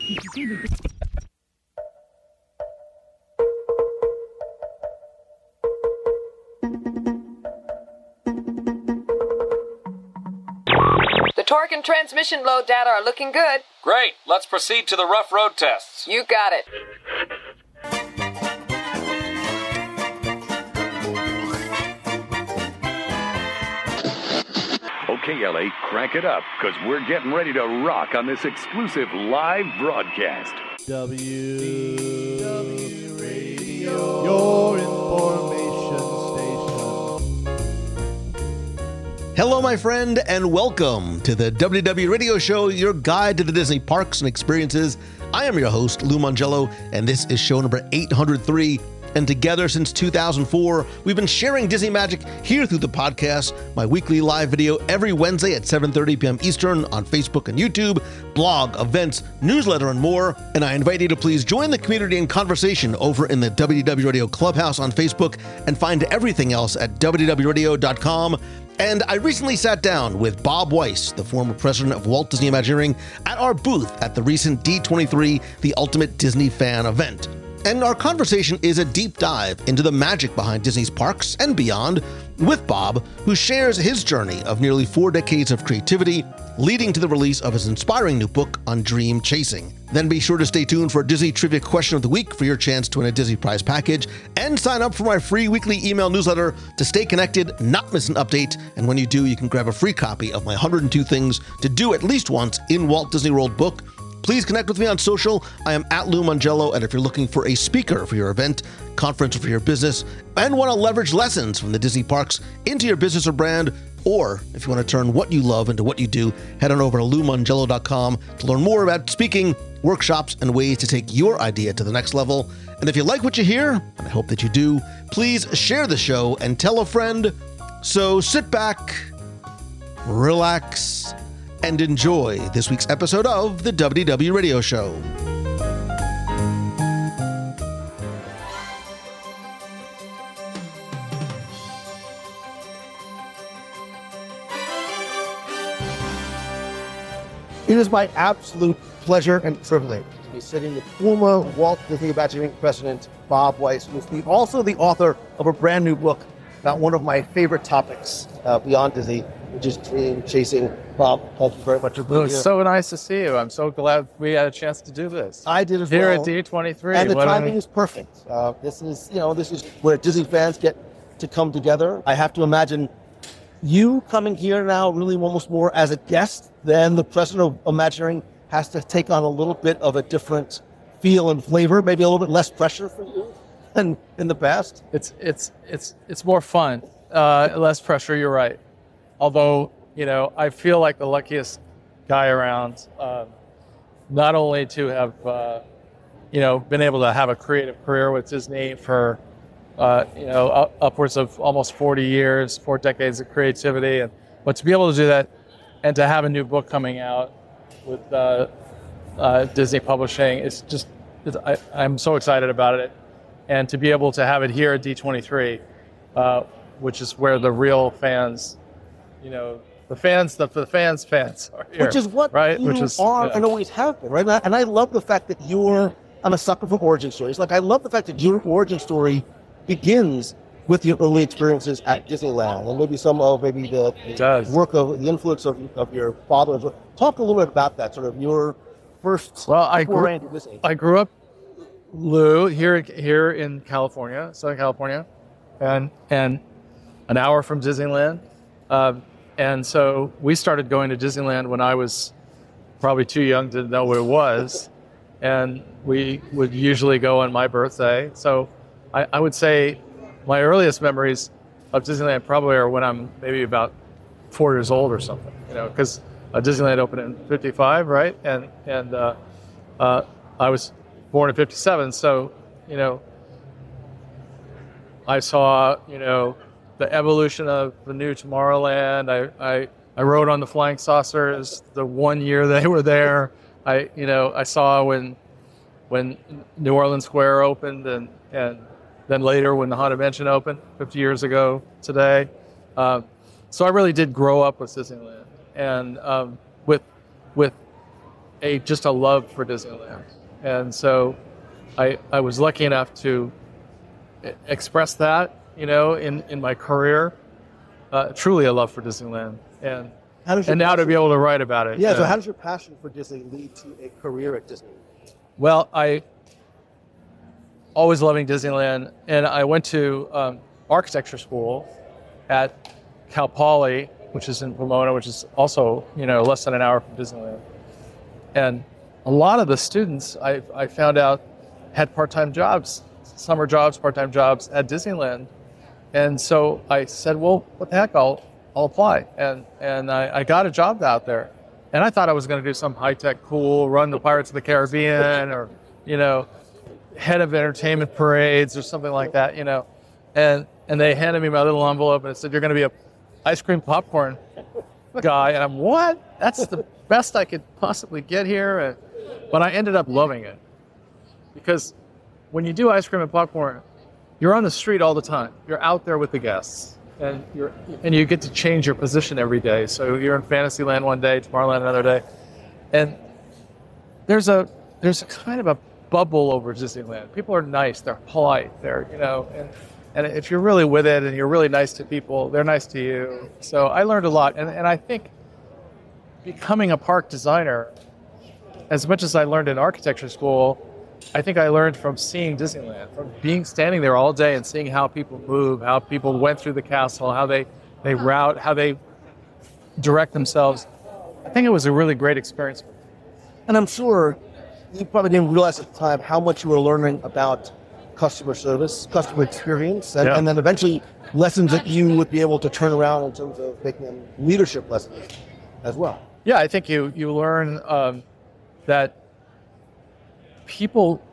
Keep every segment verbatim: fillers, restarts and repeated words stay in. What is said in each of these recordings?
The torque and transmission load data are looking good. Great. Let's proceed to the rough road tests. You got it. Okay, L A, crank it up, because we're getting ready to rock on this exclusive live broadcast. W W Radio, your information station. Hello, my friend, and welcome to the W W Radio Show, your guide to the Disney parks and experiences. I am your host, Lou Mongello, and this is show number eight hundred three. And together since two thousand four, we've been sharing Disney magic here through the podcast, my weekly live video every Wednesday at seven thirty p.m. Eastern on Facebook and YouTube, blog, events, newsletter, and more. And I invite you to please join the community in conversation over in the W W Radio Clubhouse on Facebook and find everything else at w w radio dot com. And I recently sat down with Bob Weiss, the former president of Walt Disney Imagineering, at our booth at the recent D twenty-three, the Ultimate Disney Fan event. And our conversation is a deep dive into the magic behind Disney's parks and beyond with Bob, who shares his journey of nearly four decades of creativity, leading to the release of his inspiring new book on dream chasing. Then be sure to stay tuned for a Disney Trivia Question of the Week for your chance to win a Disney Prize package, and sign up for my free weekly email newsletter to stay connected, not miss an update, and when you do, you can grab a free copy of my one hundred two Things to Do at Least Once in Walt Disney World book. Please connect with me on social. I am at Lou Mongello, and if you're looking for a speaker for your event, conference, or for your business, and want to leverage lessons from the Disney parks into your business or brand, or if you want to turn what you love into what you do, head on over to lou mongello dot com to learn more about speaking, workshops, and ways to take your idea to the next level. And if you like what you hear, and I hope that you do, please share the show and tell a friend. So sit back, relax, and enjoy this week's episode of the W W Radio Show. It is my absolute pleasure and privilege to be sitting with former Walt Disney Imagineering president Bob Weiss, who is also the author of a brand new book about one of my favorite topics uh, beyond Disney, which is dream chasing. Bob, thank you very much for being It's here. so nice to see you. I'm so glad we had a chance to do this. I did as Here well. at D twenty-three. And the What timing an- is perfect. Uh, this is, you know, this is where Disney fans get to come together. I have to imagine you coming here now really almost more as a guest than the president of Imagineering has to take on a little bit of a different feel and flavor, maybe a little bit less pressure for you than in the past. It's it's it's it's more fun, uh, less pressure. You're right. Although, you know, I feel like the luckiest guy around, um, not only to have, uh, you know, been able to have a creative career with Disney for, uh, you know, up, upwards of almost forty years, four decades of creativity, and but to be able to do that, and to have a new book coming out with uh, uh, Disney Publishing, it's just, it's, I, I'm so excited about it, and to be able to have it here at D twenty-three, uh, which is where the real fans, you know, the fans, the, the fans, fans are here, Which is what right? you Which is, are yeah. and always have been, right? And I, and I love the fact that you're, I'm a sucker for origin stories. Like, I love the fact that your origin story begins with your early experiences at Disneyland, and maybe some of maybe the, the does. work of the influence of, of your father. Talk a little bit about that, sort of your first Well, I foray grew, into this age. I grew up, Lou, here here in California, Southern California, and and an hour from Disneyland. Um, and so we started going to Disneyland when I was probably too young to know what it was. And we would usually go on my birthday. So I, I would say my earliest memories of Disneyland probably are when I'm maybe about four years old or something, you know, because uh, Disneyland opened in fifty-five, right? And and uh, uh, I was born in fifty-seven, so, you know, I saw, you know, the evolution of the new Tomorrowland. I, I, I rode on the Flying Saucers the one year they were there. I, you know, I saw when when New Orleans Square opened, and, and then later when the Haunted Mansion opened fifty years ago today. Uh, so I really did grow up with Disneyland, and um, with with a just a love for Disneyland. And so I I was lucky enough to express that, you know, in, in my career, uh, truly a love for Disneyland. And How does your and now to passion- be able to write about it. Yeah, so uh, how does your passion for Disney lead to a career at Disney? Well, I always loving Disneyland, and I went to um, architecture school at Cal Poly, which is in Pomona, which is also, you know, less than an hour from Disneyland. And a lot of the students I, I found out had part-time jobs, summer jobs, part-time jobs at Disneyland. And so I said, well, what the heck, I'll, I'll apply. And, and I, I got a job out there. And I thought I was going to do some high-tech, cool, run the Pirates of the Caribbean or, you know, head of entertainment parades or something like that, you know. And and they handed me my little envelope and it said, you're going to be a ice cream popcorn guy. And I'm, what? That's the best I could possibly get here. And, but I ended up loving it. Because when you do ice cream and popcorn, you're on the street all the time. You're out there with the guests. And you're and you get to change your position every day. So you're in Fantasyland one day, Tomorrowland another day. And there's a there's a kind of a bubble over Disneyland. People are nice, they're polite, they're, you know, and and if you're really with it and you're really nice to people, they're nice to you. So I learned a lot. And and I think becoming a park designer, as much as I learned in architecture school, I think I learned from seeing Disneyland, from being standing there all day and seeing how people move, how people went through the castle, how they, they route, how they direct themselves. I think it was a really great experience. And I'm sure you probably didn't realize at the time how much you were learning about customer service, customer experience, and, Yeah. and then eventually lessons that you would be able to turn around in terms of making them leadership lessons as well. Yeah, I think you, you learn um, that people,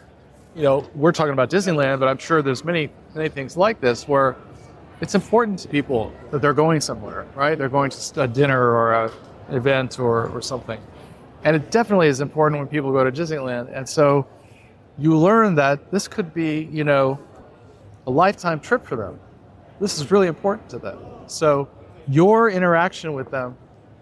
you know, we're talking about Disneyland, but I'm sure there's many, many things like this where it's important to people that they're going somewhere, right? They're going to a dinner or a, an event or, or something. And it definitely is important when people go to Disneyland. And so you learn that this could be, you know, a lifetime trip for them. This is really important to them. So your interaction with them,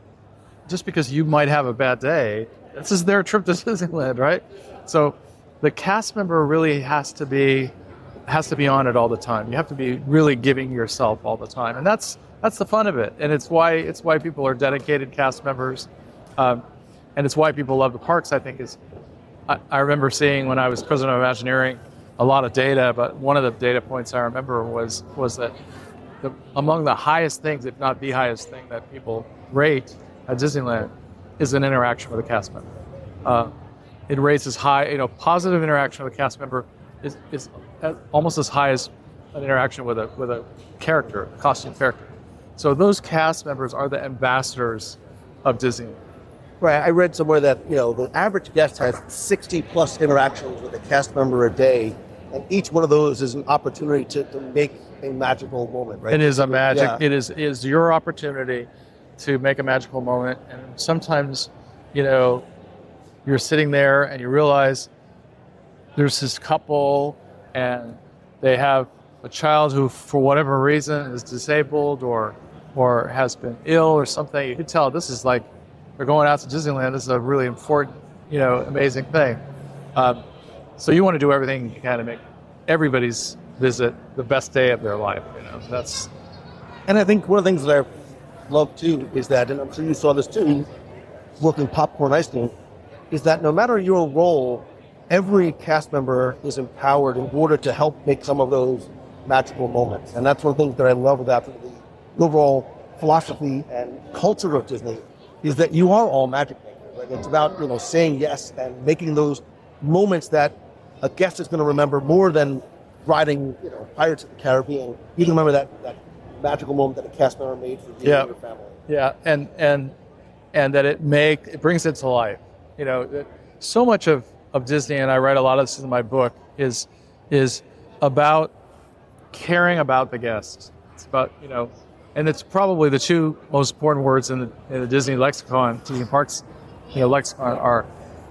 just because you might have a bad day, this is their trip to Disneyland, right? So the cast member really has to be has to be on it all the time. You have to be really giving yourself all the time, and that's that's the fun of it. And it's why it's why people are dedicated cast members, um, and it's why people love the parks. I think is I, I remember seeing when I was president of Imagineering a lot of data, but one of the data points I remember was was that the, among the highest things, if not the highest thing that people rate at Disneyland, is an interaction with a cast member. Uh, it rates as high, you know, positive interaction with a cast member is, is almost as high as an interaction with a with a character, a costume character. So those cast members are the ambassadors of Disney. Right. I read somewhere that, you know, the average guest has sixty plus interactions with a cast member a day, and each one of those is an opportunity to, to make a magical moment, right? It is a magic. Yeah. It is is your opportunity to make a magical moment, and sometimes, you know, you're sitting there and you realize there's this couple and they have a child who, for whatever reason, is disabled or or has been ill or something. You can tell this is like they're going out to Disneyland. This is a really important, you know, amazing thing. Um, so you want to do everything you can to make everybody's visit the best day of their life. You know, that's And I think one of the things that I love too is that, and I'm sure you saw this too, working popcorn ice cream, is that no matter your role, every cast member is empowered in order to help make some of those magical moments. And that's one of the things that I love about the overall philosophy and culture of Disney, is that you are all magic makers. Like, it's about, you know, saying yes and making those moments that a guest is going to remember more than riding, you know, Pirates of the Caribbean. You can remember that, that magical moment that a cast member made for you Yeah. and your family. Yeah, and and and that it make it brings it to life. You know, that so much of, of Disney, and I write a lot of this in my book, is is about caring about the guests. It's about, you know, and it's probably the two most important words in the, in the Disney lexicon, Disney Parks, you know, lexicon are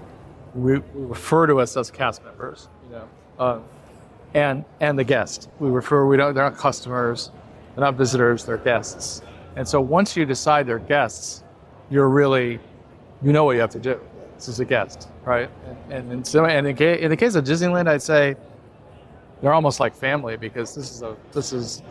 we, we refer to us as cast members, you know, uh, and and the guest. We refer we don't they're not customers, they're not visitors, they're guests. And so once you decide they're guests, you're really, you know what you have to do. as a guest, right? And, and, in, so, and in, ca- in the case of Disneyland, I'd say they're almost like family because this is a this is,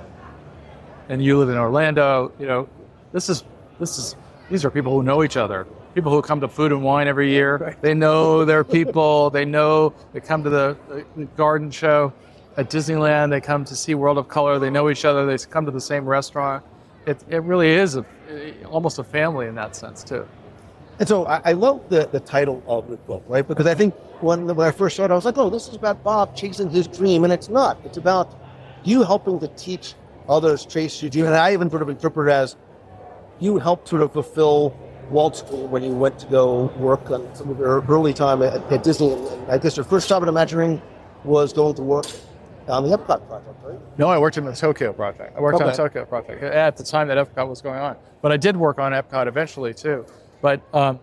and you live in Orlando, you know, this is this is these are people who know each other. People who come to Food and Wine every year, right. They know their people. They know they come to the, the garden show at Disneyland. They come to see World of Color. They know each other. They come to the same restaurant. It it really is a, almost a family in that sense too. And so I, I love the, the title of the book, right? Because I think when when I first started, I was like, oh, this is about Bob chasing his dream, and it's not. It's about you helping to teach others chase your dream. And I even sort of interpret it as you helped sort of fulfill Walt's dream when you went to go work on some of your early time at, at Disney. And I guess your first job at Imagineering was going to work on the Epcot project, right? No, I worked on the Tokyo project. I worked okay. on the Tokyo project at the time that Epcot was going on. But I did work on Epcot eventually too. But um,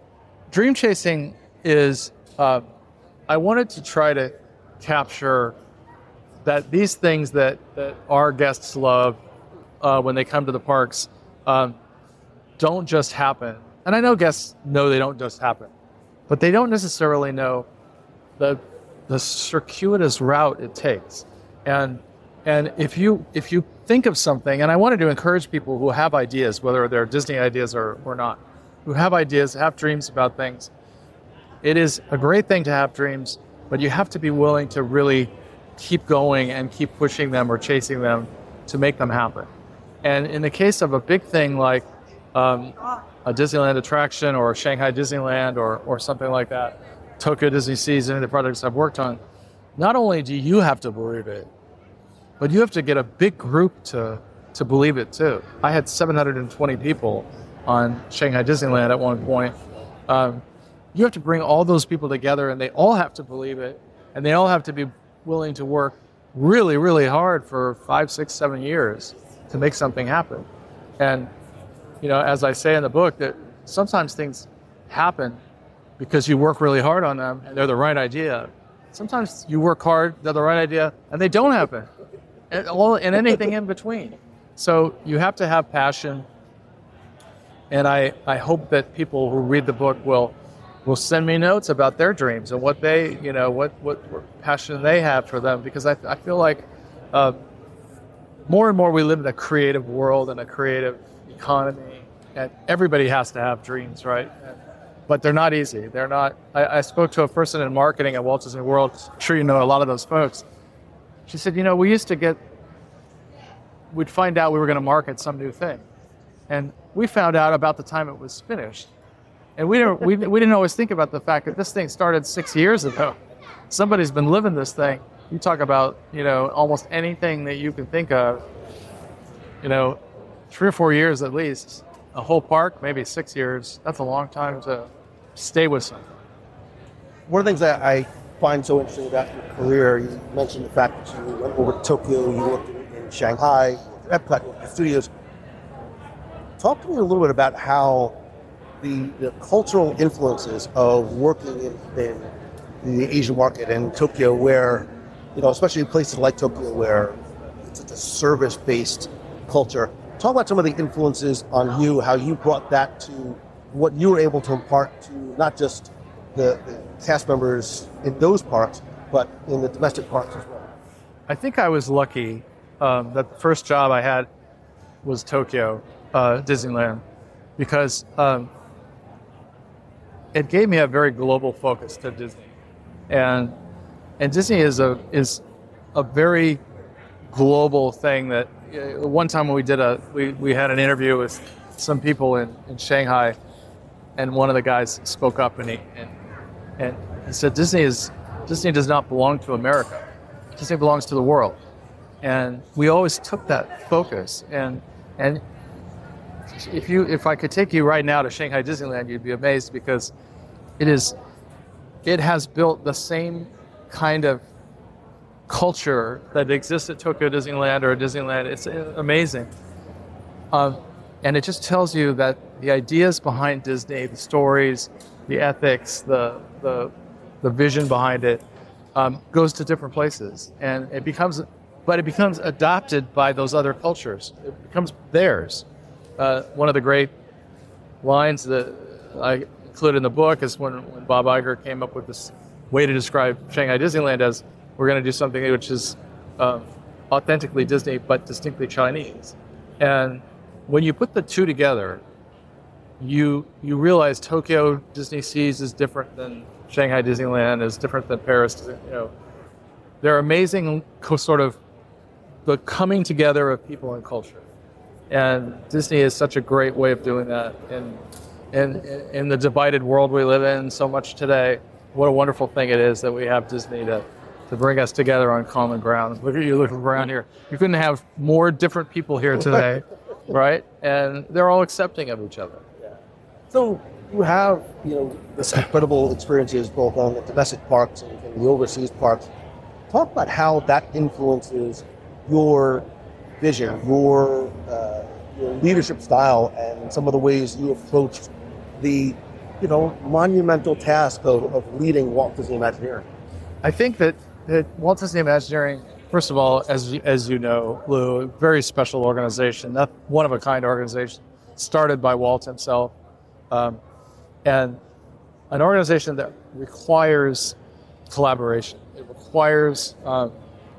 dream chasing is, uh, I wanted to try to capture that these things that, that our guests love uh, when they come to the parks um, don't just happen. And I know guests know they don't just happen, but they don't necessarily know the the circuitous route it takes. And and if you if you think of something, and I wanted to encourage people who have ideas, whether they're Disney ideas or, or not, who have ideas, have dreams about things, it is a great thing to have dreams, but you have to be willing to really keep going and keep pushing them or chasing them to make them happen. And in the case of a big thing like um, a Disneyland attraction or Shanghai Disneyland or, or something like that, Tokyo Disney Seas, any of the projects I've worked on, not only do you have to believe it, but you have to get a big group to, to believe it too. I had seven hundred twenty people on Shanghai Disneyland at one point. Um, you have to bring all those people together and they all have to believe it and they all have to be willing to work really, really hard for five, six, seven years to make something happen. And, you know, as I say in the book, that sometimes things happen because you work really hard on them and they're the right idea. Sometimes you work hard, they're the right idea, and they don't happen. And, all, and anything in between. So you have to have passion. And I, I hope that people who read the book will will send me notes about their dreams and what they, you know, what, what, what passion they have for them. Because I, I feel like uh, more and more we live in a creative world and a creative economy. And everybody has to have dreams, right? And, but they're not easy. They're not. I, I spoke to a person in marketing at Walt Disney World. I'm sure you know a lot of those folks. She said, you know, we used to get, we'd find out we were going to market some new thing. And we found out about the time it was finished. And we didn't, we, we didn't always think about the fact that this thing started six years ago. Somebody's been living this thing. You talk about, you know, almost anything that you can think of, you know, three or four years at least. A whole park, maybe six years. That's a long time to stay with something. One of the things that I find so interesting about your career, you mentioned the fact that you went over to Tokyo, you worked in, in Shanghai, Epcot, the studios. Talk to me a little bit about how the, the cultural influences of working in, in the Asian market and Tokyo, where, you know, especially in places like Tokyo, where it's such a service-based culture. Talk about some of the influences on you, how you brought that to what you were able to impart to not just the, the cast members in those parks, but in the domestic parks as well. I think I was lucky um, that the first job I had was Tokyo uh, Disneyland, because um, it gave me a very global focus to Disney, and and Disney is a is a very global thing that. Uh, one time when we did a, we, we had an interview with some people in, in Shanghai, and one of the guys spoke up and he and, and he said Disney is Disney does not belong to America. Disney belongs to the world, and we always took that focus. And and if you if I could take you right now to Shanghai Disneyland, you'd be amazed because it is it has built the same kind of culture that exists at Tokyo Disneyland or Disneyland. It's amazing. Um, and it just tells you that the ideas behind Disney, the stories, the ethics, the the, the vision behind it um, goes to different places. And it becomes, but it becomes adopted by those other cultures. It becomes theirs. Uh, one of the great lines that I include in the book is when, when Bob Iger came up with this way to describe Shanghai Disneyland as we're going to do something which is um, authentically Disney but distinctly Chinese. And when you put the two together, you you realize Tokyo Disney Seas is different than Shanghai Disneyland, is different than Paris. You know, they're amazing co- sort of the coming together of people and culture. And Disney is such a great way of doing that. And in, in, in the divided world we live in so much today, what a wonderful thing it is that we have Disney to, to bring us together on common ground. Look at you looking around here. You couldn't have more different people here today, right? And they're all accepting of each other. So you have, you know, this incredible experiences both on the domestic parks and, and the overseas parks. Talk about how that influences your vision, your, uh, your leadership style, and some of the ways you approach the, you know, monumental task of, of leading Walt Disney Imagineering. I think that, that Walt Disney Imagineering, first of all, as as you know, Lou, a very special organization, not one of a kind organization, started by Walt himself. Um, and an organization that requires collaboration. It requires um,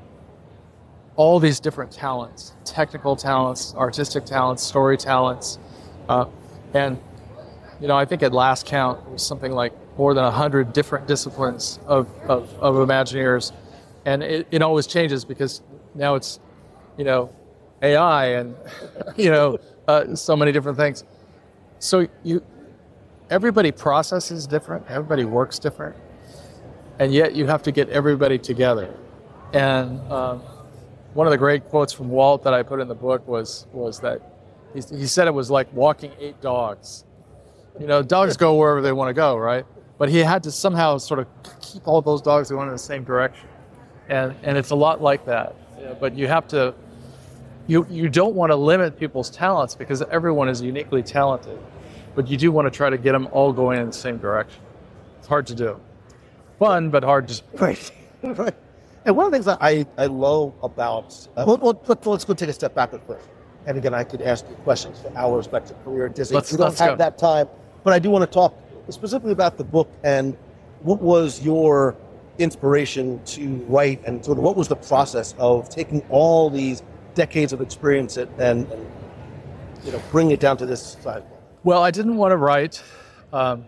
all these different talents, technical talents, artistic talents, story talents. Uh, and, you know, I think at last count, it was something like more than one hundred different disciplines of, of, of Imagineers. And it, it always changes because now it's, you know, A I and, you know, uh, so many different things. So you... Everybody processes different, everybody works different, and yet you have to get everybody together. And um, one of the great quotes from Walt that I put in the book was was that he, he said it was like walking eight dogs. You know, dogs go wherever they want to go, right? But he had to somehow sort of keep all those dogs going in the same direction. And and it's a lot like that. You know, but you have to, you you don't want to limit people's talents because everyone is uniquely talented. But you do want to try to get them all going in the same direction. It's hard to do. Fun, but hard to... Right. Right. And one of the things that I, I love about... Uh, well, well, let's, let's go take a step backward first. And again, I could ask you questions for hours about your career at Disney. Let's, we don't let's have go. that time. But I do want to talk specifically about the book and what was your inspiration to write and sort of what was the process of taking all these decades of experience and, and you know, bringing it down to this size. Well, I didn't want to write um,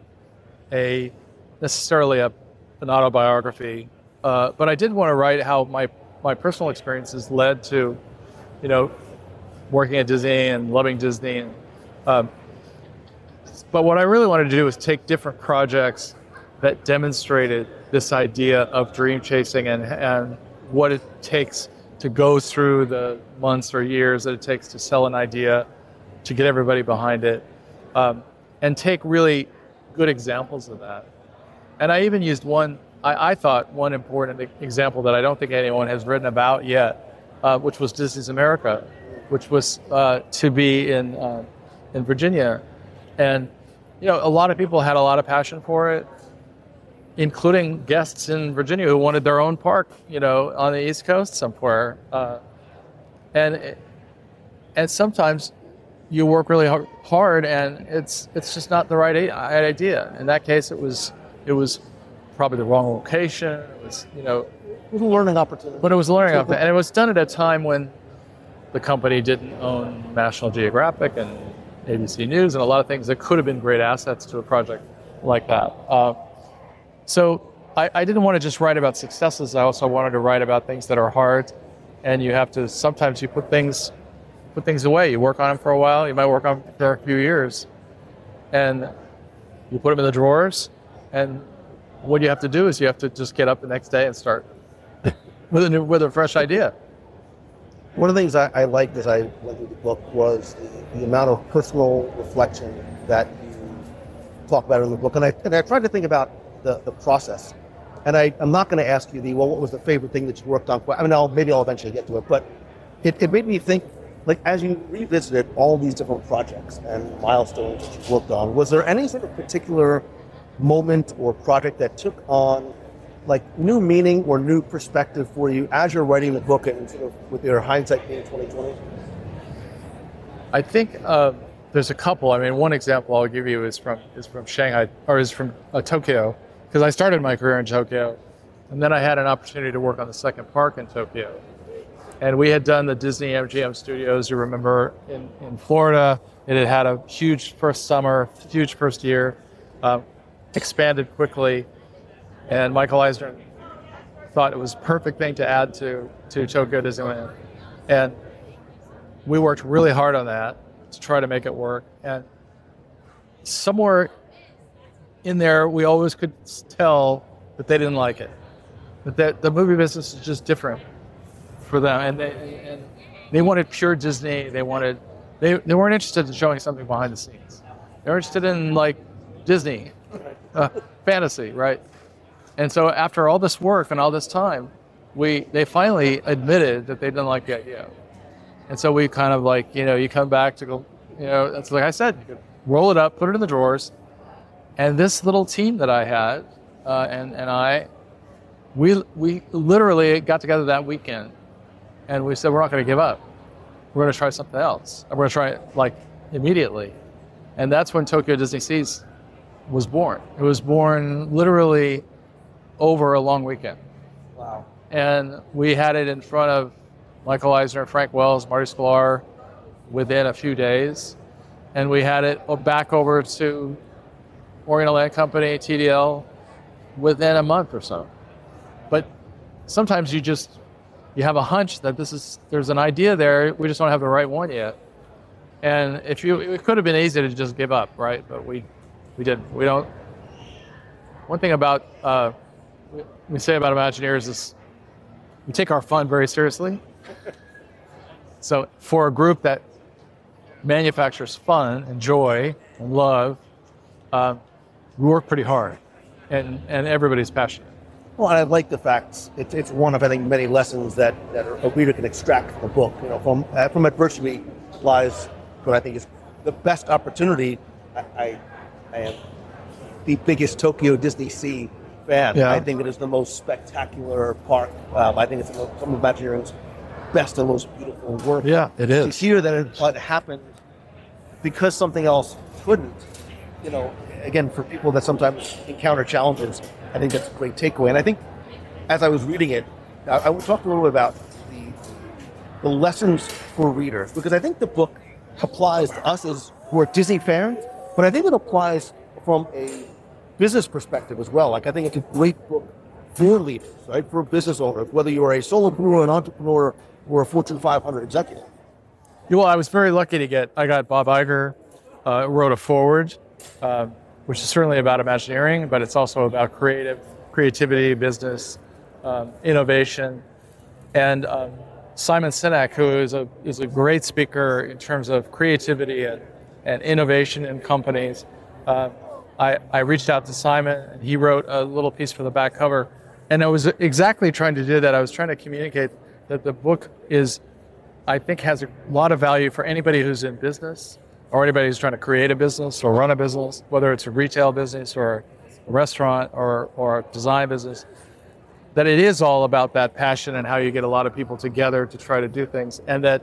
a necessarily a, an autobiography, uh, but I did want to write how my, my personal experiences led to, you know, working at Disney and loving Disney. And, um, but what I really wanted to do was take different projects that demonstrated this idea of dream chasing and, and what it takes to go through the months or years that it takes to sell an idea, to get everybody behind it. Um, and take really good examples of that. And I even used one, I, I thought, one important example that I don't think anyone has written about yet, uh, which was Disney's America, which was uh, to be in uh, in Virginia. And, you know, a lot of people had a lot of passion for it, including guests in Virginia who wanted their own park, you know, on the East Coast somewhere. Uh, and and sometimes you work really hard, and it's it's just not the right idea. In that case, it was it was probably the wrong location. It was, you know, It was a learning opportunity. but it was a learning opportunity, and it was done at a time when the company didn't own National Geographic and A B C News and a lot of things that could have been great assets to a project like that. Uh, so I, I didn't want to just write about successes. I also wanted to write about things that are hard, and you have to sometimes you put things. Put things away. You work on them for a while. You might work on them for a few years, and you put them in the drawers. And what you have to do is you have to just get up the next day and start with a new, with a fresh idea. One of the things I, I liked as I went through the book was the, the amount of personal reflection that you talk about in the book. And I and I tried to think about the, the process. And I, I'm not going to ask you the well, what was the favorite thing that you worked on? I mean, I'll, maybe I'll eventually get to it. But it, it made me think. Like, as you revisited all these different projects and milestones that you've worked on, was there any sort of particular moment or project that took on, like, new meaning or new perspective for you as you're writing the book and sort of with your hindsight being twenty twenty? I think uh, there's a couple. I mean, one example I'll give you is from is from Shanghai, or is from uh, Tokyo, because I started my career in Tokyo, and then I had an opportunity to work on the second park in Tokyo. And we had done the Disney M G M Studios, you remember, in, in Florida. It had had a huge first summer, huge first year, uh, expanded quickly, and Michael Eisner thought it was a perfect thing to add to, to Tokyo Disneyland. And we worked really hard on that to try to make it work. And somewhere in there, we always could tell that they didn't like it, that the, the movie business is just different for them. And they, and they wanted pure Disney. They wanted, they, they weren't interested in showing something behind the scenes. They were interested in like Disney, uh, fantasy, right? And so after all this work and all this time, we they finally admitted that they didn't like the idea. And so we kind of like, you know, you come back to go, you know, that's like I said, you could roll it up, put it in the drawers. And this little team that I had, uh, and, and I, we we literally got together that weekend and we said, we're not going to give up. We're going to try something else. And we're going to try it like immediately. And that's when Tokyo Disney Seas was born. It was born literally over a long weekend. Wow. And we had it in front of Michael Eisner, Frank Wells, Marty Sklar within a few days. And we had it back over to Oriental Land Company, T D L, within a month or so. But sometimes you just, you have a hunch that this is, there's an idea there, we just don't have the right one yet. And if you, it could have been easy to just give up, right? But we, we didn't. We don't. One thing about, uh, we say about Imagineers is we take our fun very seriously. So for a group that manufactures fun and joy and love, um, we work pretty hard, and, and everybody's passionate. Well, and I like the fact it's it's one of, I think, many lessons that, that a reader can extract from the book. You know, from uh, from adversity lies what I think is the best opportunity. I, I, I am the biggest Tokyo Disney Sea fan. Yeah. I think it is the most spectacular park. Um, I think it's some of Imagineering's best and most beautiful work. Yeah, it is. To hear that it what happened because something else couldn't, you know, again, for people that sometimes encounter challenges, I think that's a great takeaway. And I think as I was reading it, I, I would talk a little bit about the, the lessons for readers, because I think the book applies to us as who are Disney fans, but I think it applies from a business perspective as well. Like, I think it's a great book for leaders, right? For business owners, whether you're a solopreneur, an entrepreneur, or a Fortune five hundred executive. Well, I was very lucky to get, I got Bob Iger, uh, wrote a foreword, uh, which is certainly about Imagineering, but it's also about creative, creativity, business, um, innovation. And um, Simon Sinek, who is a is a great speaker in terms of creativity and, and innovation in companies. Uh, I, I reached out to Simon, and he wrote a little piece for the back cover. And I was exactly trying to do that. I was trying to communicate that the book is, I think, has a lot of value for anybody who's in business, or anybody who's trying to create a business or run a business, whether it's a retail business or a restaurant or, or a design business, that it is all about that passion and how you get a lot of people together to try to do things. And that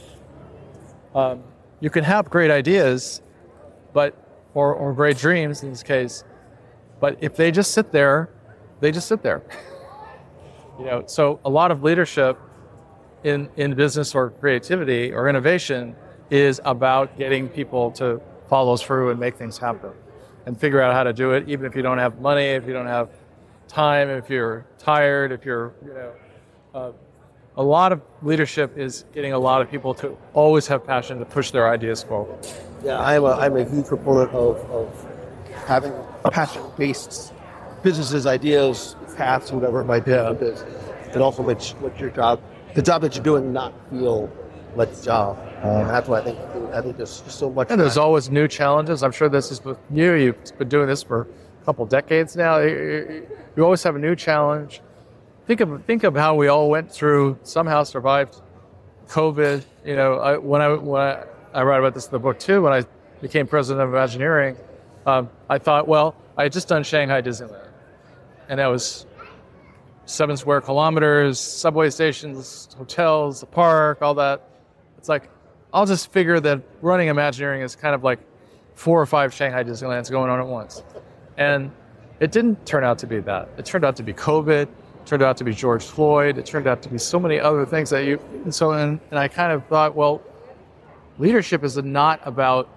um, you can have great ideas, but or, or great dreams in this case, but if they just sit there, they just sit there. You know, so a lot of leadership in, in business or creativity or innovation is about getting people to follow through and make things happen and figure out how to do it, even if you don't have money, if you don't have time, if you're tired, if you're, you know, uh, a lot of leadership is getting a lot of people to always have passion to push their ideas forward. Yeah, I'm a, I'm a huge proponent of, of having passion-based businesses, ideas, paths, whatever it might be. Yeah. It also makes what your job, the job that you're doing, not feel like a job. Um, that's why I think I think there's just so much. And there's always new challenges. I'm sure this is with you. You've been doing this for a couple decades now. You you always have a new challenge. Think of think of how we all went through, somehow survived COVID. You know, I, when I when I, I write about this in the book too. When I became president of Imagineering, um, I thought, well, I had just done Shanghai Disneyland, and that was seven square kilometers, subway stations, hotels, the park, all that. It's like, I'll just figure that running Imagineering is kind of like four or five Shanghai Disneylands going on at once. And it didn't turn out to be that. It turned out to be COVID. It turned out to be George Floyd. It turned out to be so many other things that you, and so, and, and I kind of thought, well, leadership is not about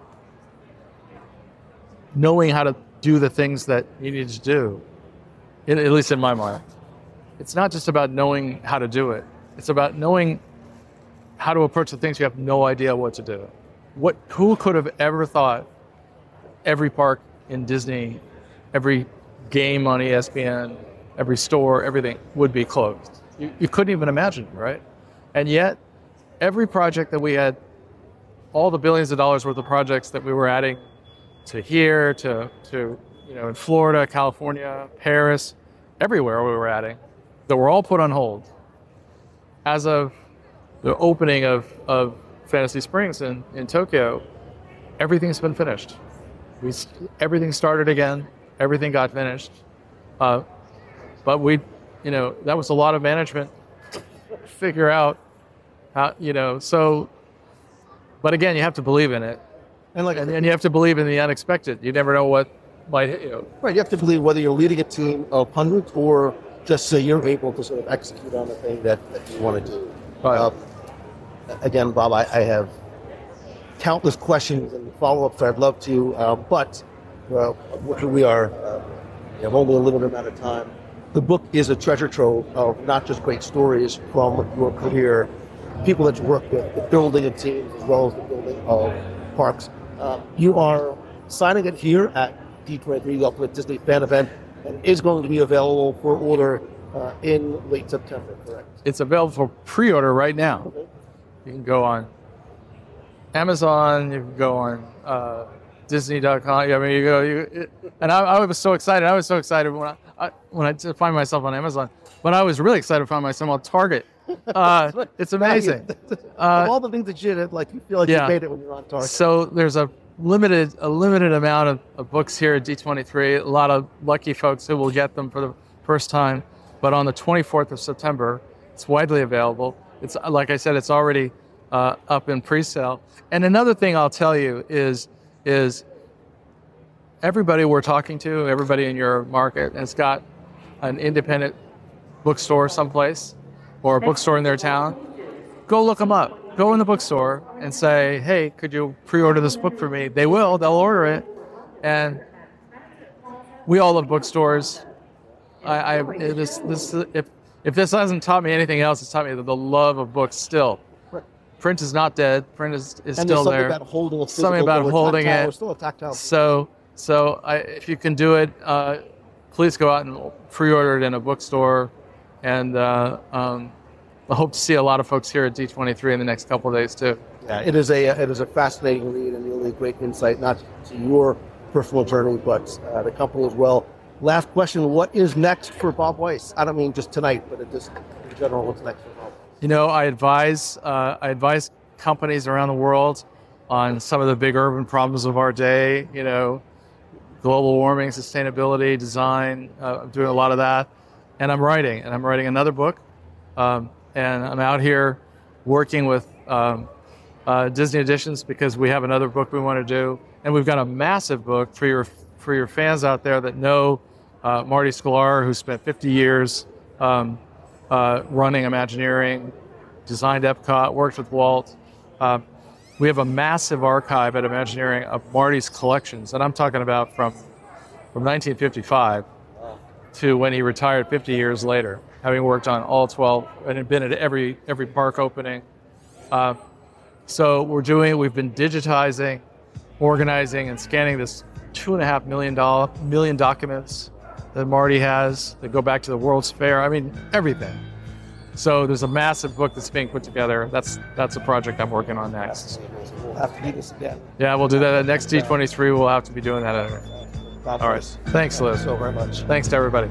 knowing how to do the things that you need to do, in, at least in my mind. It's not just about knowing how to do it. It's about knowing how to approach the things you have no idea what to do. What, who could have ever thought every park in Disney, every game on E S P N, every store, everything would be closed? You, you couldn't even imagine, right? And yet, every project that we had, all the billions of dollars worth of projects that we were adding to here, to, to you know, in Florida, California, Paris, everywhere we were adding, that were all put on hold. As of the opening of, of Fantasy Springs in, in Tokyo, everything's been finished. We, everything started again, everything got finished. Uh, but we, you know, that was a lot of management to figure out how, you know, so, but again, you have to believe in it. And like, And, and you have to believe in the unexpected. You never know what might hit you. right, you have to believe whether you're leading a team of hundreds or just say you're able to sort of execute on the thing that, that you want to do. Right. Uh, again, Bob, I, I have countless questions and follow-ups I'd love to, uh, but uh, we are uh, we have only a limited amount of time. The book is a treasure trove of not just great stories from your career, people that you work with, the building of teams as well as the building of parks. Uh, you are signing it here at D twenty-three, the Ultimate Disney Fan Event, and is going to be available for order uh, in late September, correct? It's available for pre-order right now. Okay. You can go on Amazon, you can go on uh, Disney dot com. I mean, you go, you, it, and I, I was so excited. I was so excited when I, I when I did find myself on Amazon, but I was really excited to find myself on Target. Uh, it's amazing. Of all the things that you did, like you feel like yeah. you made it when you're on Target. So there's a limited a limited amount of, of books here at D twenty-three. A lot of lucky folks who will get them for the first time. But on the twenty-fourth of September, it's widely available. It's like I said, it's already uh, up in pre-sale. And another thing I'll tell you is is everybody we're talking to, everybody in your market has got an independent bookstore someplace or a bookstore in their town. Go look them up. Go in the bookstore and say, hey, could you pre-order this book for me? They will. They'll order it. And we all love bookstores. I, I this, this, if, if this hasn't taught me anything else, it's taught me the, the love of books still. Right. Print is not dead. Print is, is and still something there. About holding a physical, something about or holding tactile, it. or still a tactile. So, so I, if you can do it, uh, please go out and pre-order it in a bookstore. And uh, um, I hope to see a lot of folks here at D twenty-three in the next couple of days too. Yeah, it is a it is a fascinating read and really great insight, not to your personal journey, but uh, the company as well. Last question: what is next for Bob Weiss? I don't mean just tonight, but just in general, what's next for Bob? You know, I advise uh, I advise companies around the world on some of the big urban problems of our day. You know, global warming, sustainability, design. Uh, I'm doing a lot of that, and I'm writing, and I'm writing another book, um, and I'm out here working with um, uh, Disney Editions because we have another book we want to do, and we've got a massive book for your for your fans out there that know uh, Marty Sklar, who spent fifty years um, uh, running Imagineering, designed Epcot, worked with Walt. Uh, we have a massive archive at Imagineering of Marty's collections, and I'm talking about from from nineteen fifty-five to when he retired fifty years later, having worked on all twelve and had been at every every park opening. Uh, so we're doing, we've been digitizing, organizing, and scanning this two and a half million dollar million documents that Marty has that go back to the World's Fair. I mean, everything. So there's a massive book that's being put together. That's that's a project I'm working on next. We'll have to do this again. Yeah, we'll do that at next D twenty-three. We'll have to be doing that. At, Bob all right. Weiss, Thanks, thank Liz. you so very much. Thanks to everybody.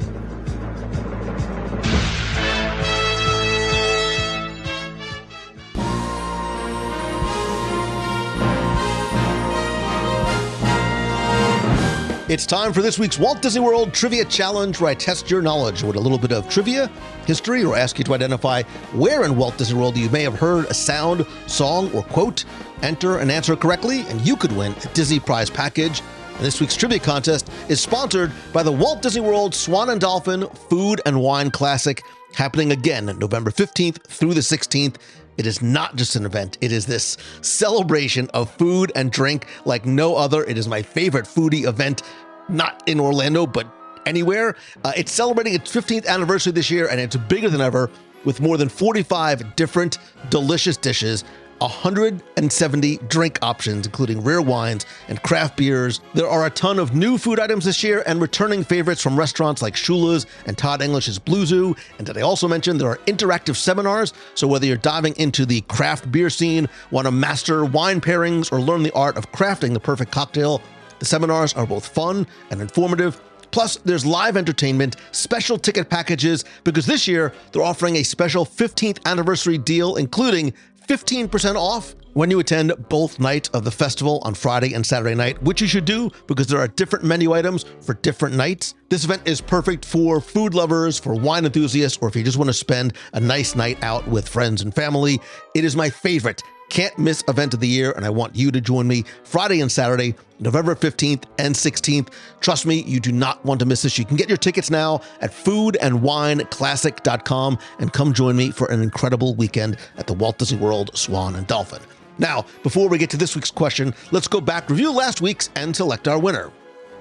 It's time for this week's Walt Disney World Trivia Challenge, where I test your knowledge with a little bit of trivia, history, or ask you to identify where in Walt Disney World you may have heard a sound, song, or quote. Enter and answer correctly, and you could win a Disney prize package. And this week's trivia contest is sponsored by the Walt Disney World Swan and Dolphin Food and Wine Classic, happening again November fifteenth through the sixteenth. It is not just an event. It is this celebration of food and drink like no other. It is my favorite foodie event, not in Orlando, but anywhere. Uh, it's celebrating its fifteenth anniversary this year, and it's bigger than ever with more than forty-five different delicious dishes, one hundred seventy drink options, including rare wines and craft beers. There are a ton of new food items this year and returning favorites from restaurants like Shula's and Todd English's Blue Zoo. And did I also mention there are interactive seminars? So whether you're diving into the craft beer scene, want to master wine pairings, or learn the art of crafting the perfect cocktail, the seminars are both fun and informative. Plus, there's live entertainment, special ticket packages, because this year they're offering a special fifteenth anniversary deal, including fifteen percent off when you attend both nights of the festival on Friday and Saturday night, which you should do because there are different menu items for different nights. This event is perfect for food lovers, for wine enthusiasts, or if you just want to spend a nice night out with friends and family. It is my favorite can't miss event of the year, and I want you to join me Friday and Saturday, November fifteenth and sixteenth. Trust me, you do not want to miss this. You can get your tickets now at food and wine classic dot com and come join me for an incredible weekend at the Walt Disney World Swan and Dolphin. Now, before we get to this week's question, let's go back, review last week's, and select our winner.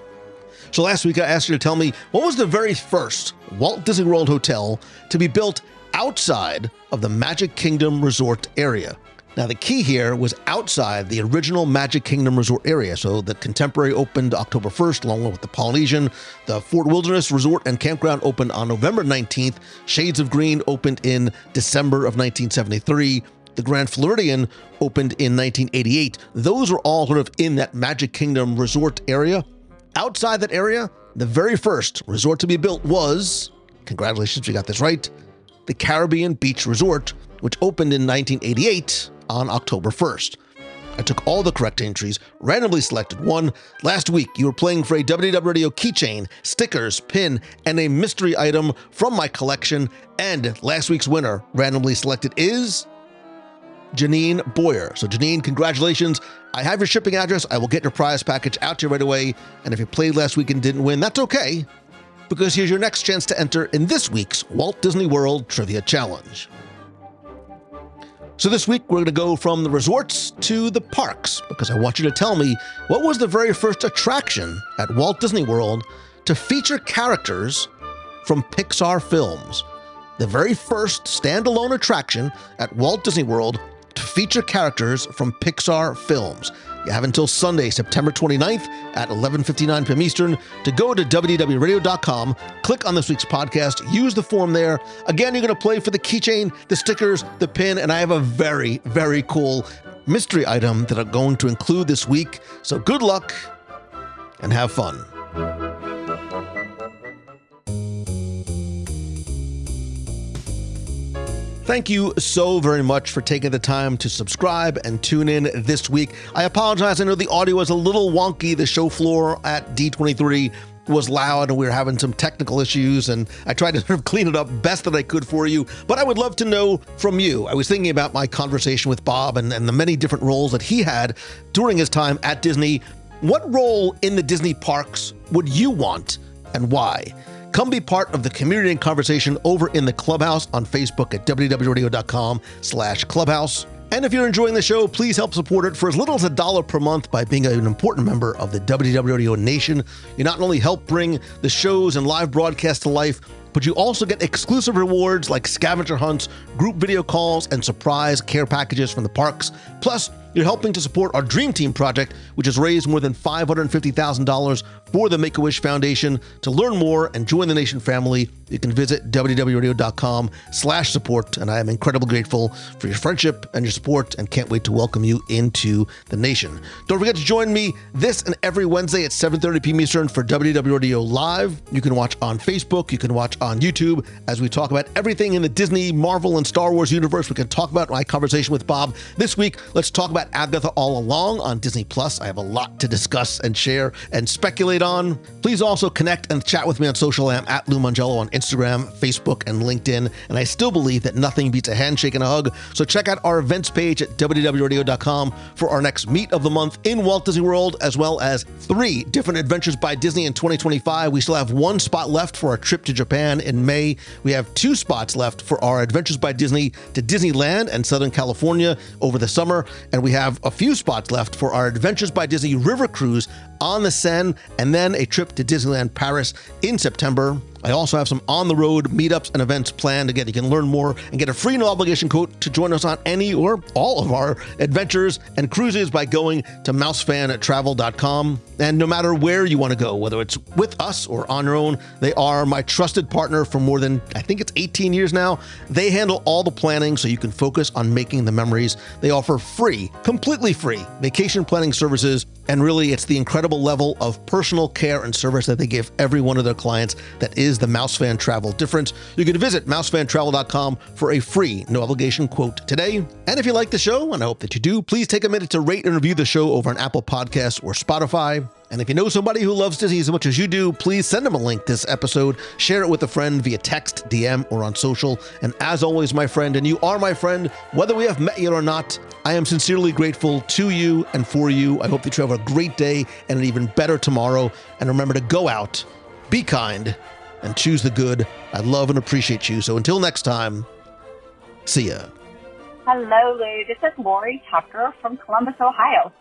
So last week I asked you to tell me what was the very first Walt Disney World hotel to be built outside of the Magic Kingdom Resort area. Now, the key here was outside the original Magic Kingdom Resort area. So the Contemporary opened October first, along with the Polynesian. The Fort Wilderness Resort and Campground opened on November nineteenth. Shades of Green opened in December of nineteen seventy-three. The Grand Floridian opened in nineteen eighty-eight. Those were all sort of in that Magic Kingdom Resort area. Outside that area, the very first resort to be built was, congratulations, we got this right, the Caribbean Beach Resort, which opened in nineteen eighty-eight. On October first. I took all the correct entries, randomly selected one. Last week, you were playing for a W D W Radio keychain, stickers, pin, and a mystery item from my collection. And last week's winner, randomly selected, is Janine Boyer. So Janine, congratulations. I have your shipping address. I will get your prize package out to you right away. And if you played last week and didn't win, that's okay, because here's your next chance to enter in this week's Walt Disney World Trivia Challenge. So this week, we're going to go from the resorts to the parks, because I want you to tell me what was the very first attraction at Walt Disney World to feature characters from Pixar films. The very first standalone attraction at Walt Disney World to feature characters from Pixar films. You have until Sunday, September twenty-ninth at eleven fifty-nine p.m. Eastern to go to W D W radio dot com, click on this week's podcast, use the form there. Again, you're going to play for the keychain, the stickers, the pin, and I have a very, very cool mystery item that I'm going to include this week. So good luck and have fun. Thank you so very much for taking the time to subscribe and tune in this week. I apologize. I know the audio was a little wonky. The show floor at D twenty-three was loud and we were having some technical issues, and I tried to sort of clean it up best that I could for you. But I would love to know from you. I was thinking about my conversation with Bob and, and the many different roles that he had during his time at Disney. What role in the Disney parks would you want and why? Come be part of the community and conversation over in the Clubhouse on Facebook at W D W radio dot com slash clubhouse. And if you're enjoying the show, please help support it for as little as a dollar per month by being an important member of the W D W Radio Nation. You not only help bring the shows and live broadcasts to life, but you also get exclusive rewards like scavenger hunts, group video calls, and surprise care packages from the parks. Plus, you're helping to support our Dream Team project, which has raised more than five hundred fifty thousand dollars for the Make-A-Wish Foundation. To learn more and join the Nation family, you can visit W D W radio dot com slash support. And I am incredibly grateful for your friendship and your support and can't wait to welcome you into the Nation. Don't forget to join me this and every Wednesday at seven thirty p.m. Eastern for W D W Radio Live. You can watch on Facebook. You can watch on YouTube as we talk about everything in the Disney, Marvel, and Star Wars universe. We can talk about my conversation with Bob. This week, let's talk about about Agatha All Along on Disney Plus. I have a lot to discuss and share and speculate on. Please also connect and chat with me on social. I am at Lou Mongello on Instagram, Facebook, and LinkedIn. And I still believe that nothing beats a handshake and a hug. So check out our events page at w w w radio dot com for our next meet of the month in Walt Disney World, as well as three different adventures by Disney in twenty twenty-five. We still have one spot left for our trip to Japan in May. We have two spots left for our Adventures by Disney to Disneyland and Southern California over the summer. And we have a few spots left for our Adventures by Disney River Cruise on the Seine, and then a trip to Disneyland Paris in September. I also have some on-the-road meetups and events planned. Again, you can learn more and get a free no-obligation quote to join us on any or all of our adventures and cruises by going to mouse fan travel dot com. And no matter where you want to go, whether it's with us or on your own, they are my trusted partner for more than, I think it's eighteen years now. They handle all the planning so you can focus on making the memories. They offer free, completely free vacation planning services. And really, it's the incredible level of personal care and service that they give every one of their clients that is the MouseFan Travel difference. You can visit mouse fan travel dot com for a free, no-obligation quote today. And if you like the show, and I hope that you do, please take a minute to rate and review the show over on Apple Podcasts or Spotify. And if you know somebody who loves Disney as much as you do, please send them a link this episode, share it with a friend via text, D M, or on social. And as always, my friend, and you are my friend, whether we have met yet or not, I am sincerely grateful to you and for you. I hope that you have a great day and an even better tomorrow. And remember to go out, be kind, and choose the good. I love and appreciate you. So until next time, see ya. Hello, Lou. This is Lori Tucker from Columbus, Ohio.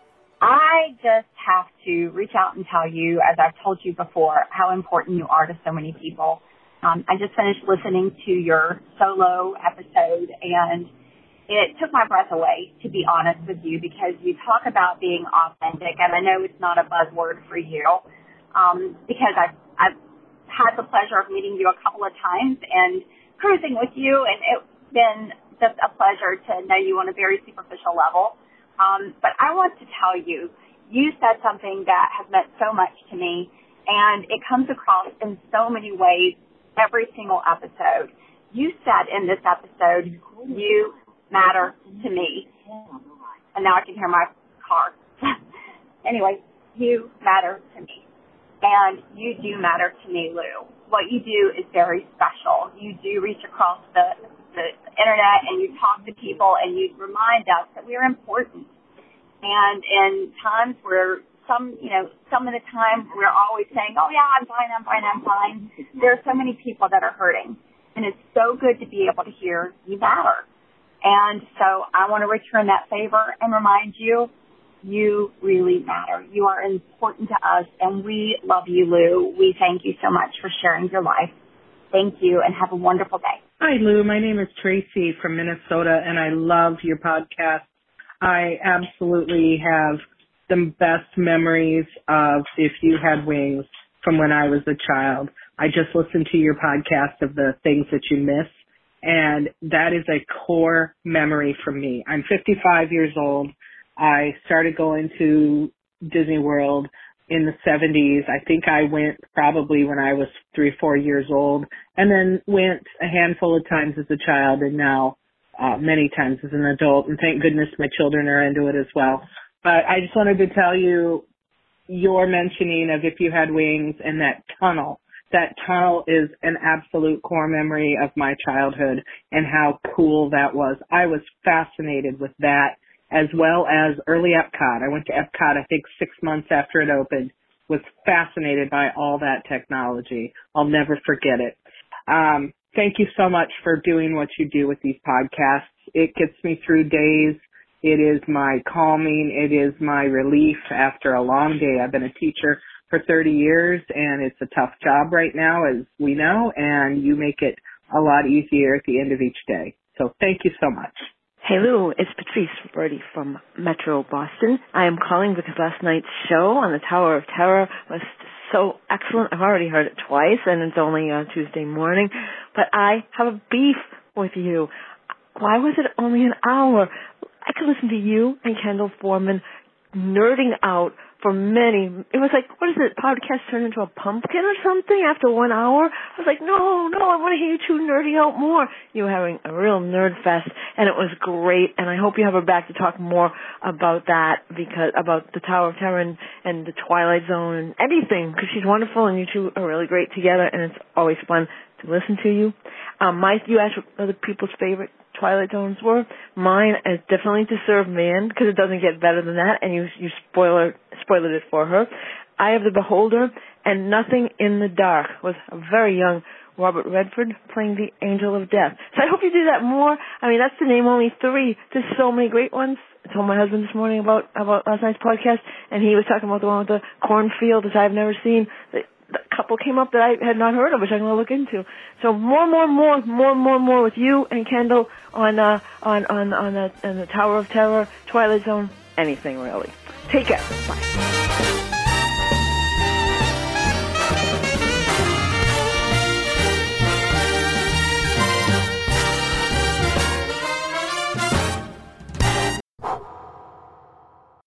I just have to reach out and tell you, as I've told you before, how important you are to so many people. Um, I just finished listening to your solo episode, and it took my breath away, to be honest with you, because you talk about being authentic, and I know it's not a buzzword for you, um, because I've, I've had the pleasure of meeting you a couple of times and cruising with you, and it's been just a pleasure to know you on a very superficial level. Um, but I want to tell you, you said something that has meant so much to me, and it comes across in so many ways every single episode. You said in this episode, you matter to me. And now I can hear my car. Anyway, you matter to me. And you do matter to me, Lou. What you do is very special. You do reach across the the internet, and you talk to people, and you remind us that we are important. And in times where some, you know, some of the time we're always saying, oh yeah, I'm fine, I'm fine, I'm fine. There are so many people that are hurting. And it's so good to be able to hear you matter. And so I want to return that favor and remind you, you really matter. You are important to us, and we love you, Lou. We thank you so much for sharing your life. Thank you, and have a wonderful day. Hi, Lou. My name is Tracy from Minnesota, and I love your podcast. I absolutely have the best memories of If You Had Wings from when I was a child. I just listened to your podcast of the things that you miss, and that is a core memory for me. I'm fifty-five years old. I started going to Disney World in the seventies. I think I went probably when I was three, four years old, and then went a handful of times as a child, and now uh, many times as an adult. And thank goodness my children are into it as well. But I just wanted to tell you, your mentioning of If You Had Wings and that tunnel, that tunnel is an absolute core memory of my childhood and how cool that was. I was fascinated with that, as well as early Epcot. I went to Epcot, I think, six months after it opened, was fascinated by all that technology. I'll never forget it. Um, thank you so much for doing what you do with these podcasts. It gets me through days. It is my calming. It is my relief after a long day. I've been a teacher for thirty years, and it's a tough job right now, as we know, and you make it a lot easier at the end of each day. So thank you so much. Hey Lou, it's Patrice Brody from Metro Boston. I am calling because last night's show on the Tower of Terror was so excellent. I've already heard it twice, and it's only uh, Tuesday morning. But I have a beef with you. Why was it only an hour? I could listen to you and Kendall Foreman nerding out for many, it was like, what is it, podcast turned into a pumpkin or something after one hour? I was like, no, no, I want to hear you two nerding out more. You were having a real nerd fest, and it was great, and I hope you have her back to talk more about that, because about the Tower of Terror and, and the Twilight Zone and everything, because she's wonderful, and you two are really great together, and it's always fun to listen to you. Um, my, you asked what other people's favorite Twilight Zones were. Mine is definitely To Serve Man, because it doesn't get better than that, and you you spoiler spoiled it for her. Eye of the Beholder and Nothing in the Dark was a very young Robert Redford playing the Angel of Death. So I hope you do that more. I mean, that's to name only three. There's so many great ones. I told my husband this morning about about last night's podcast, and he was talking about the one with the cornfield, which I've never seen. The, the couple came up that I had not heard of, which I'm going to look into. So more, more, more, more, more, more with you and Kendall on uh, on on on the, on the Tower of Terror, Twilight Zone, anything really. Take care. Bye.